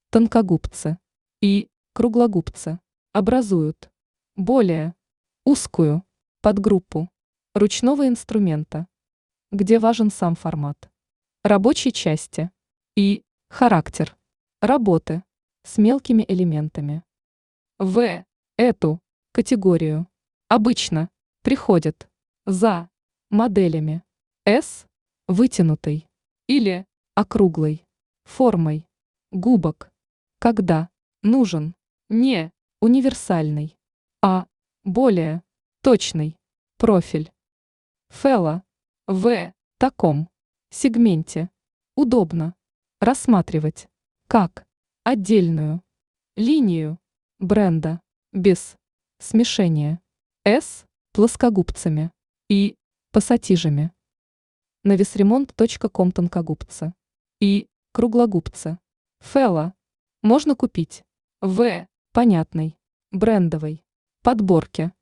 тонкогубцы и круглогубцы образуют более узкую подгруппу ручного инструмента, где важен сам формат рабочей части и характер работы с мелкими элементами. В эту категорию обычно приходят за моделями с вытянутой или округлой формой губок, когда нужен не универсальный, а более точный профиль. Фэлла в таком сегменте удобно рассматривать как отдельную линию бренда без смешения с плоскогубцами и пассатижами. На весремонт.ком тонкогубцы и круглогубцы Фэлла можно купить в понятной брендовой подборке